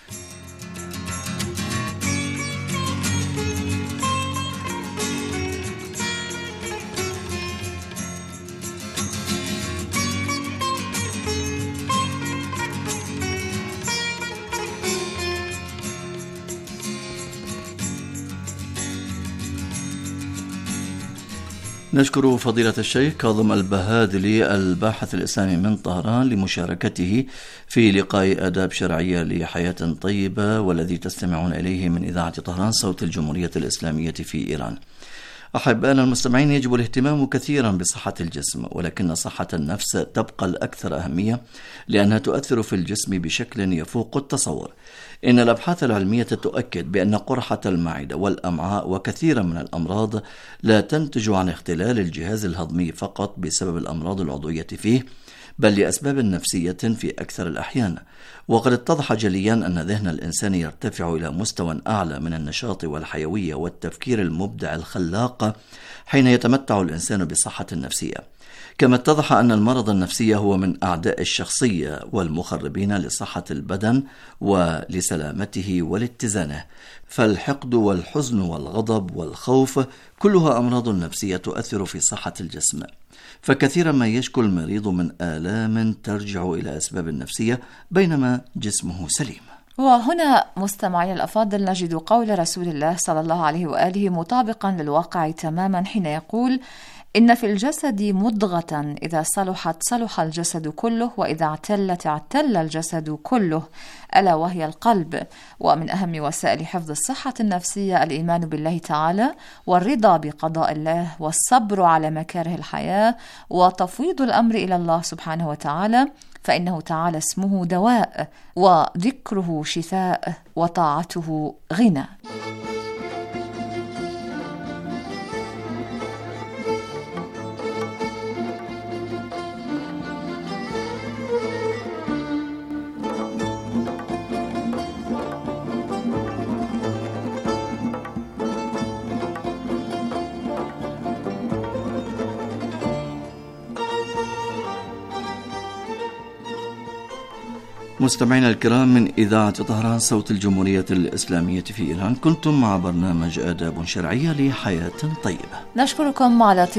نشكر فضيلة الشيخ كاظم البهادلي الباحث الإسلامي من طهران لمشاركته في لقاء آداب شرعية لحياة طيبة، والذي تستمعون إليه من إذاعة طهران صوت الجمهورية الإسلامية في إيران. أحبائنا المستمعين، يجب الاهتمام كثيرا بصحة الجسم، ولكن صحة النفس تبقى الأكثر أهمية، لأنها تؤثر في الجسم بشكل يفوق التصور. إن الأبحاث العلمية تؤكد بأن قرحة المعدة والأمعاء وكثيرا من الأمراض لا تنتج عن اختلال الجهاز الهضمي فقط بسبب الأمراض العضوية فيه، بل لأسباب نفسية في أكثر الأحيان. وقد اتضح جليا أن ذهن الإنسان يرتفع إلى مستوى أعلى من النشاط والحيوية والتفكير المبدع الخلاق حين يتمتع الإنسان بصحة نفسية. كما اتضح أن المرض النفسي هو من أعداء الشخصية والمخربين لصحة البدن ولسلامته ولاتزانه، فالحقد والحزن والغضب والخوف كلها أمراض نفسية تؤثر في صحة الجسم. فكثيرا ما يشكو المريض من آلام ترجع إلى أسباب نفسية بينما جسمه سليم. وهنا مستمعي الأفاضل نجد قول رسول الله صلى الله عليه وآله مطابقا للواقع تماما حين يقول: إن في الجسد مضغة إذا صلحت صلح الجسد كله، وإذا اعتلت اعتل الجسد كله، ألا وهي القلب. ومن أهم وسائل حفظ الصحة النفسية الإيمان بالله تعالى، والرضا بقضاء الله، والصبر على مكاره الحياة، وتفويض الأمر إلى الله سبحانه وتعالى، فإنه تعالى اسمه دواء، وذكره شفاء، وطاعته غنى. مستمعينا الكرام، من إذاعة طهران صوت الجمهورية الإسلامية في إيران، كنتم مع برنامج آداب شرعية لحياة طيبة. نشكركم على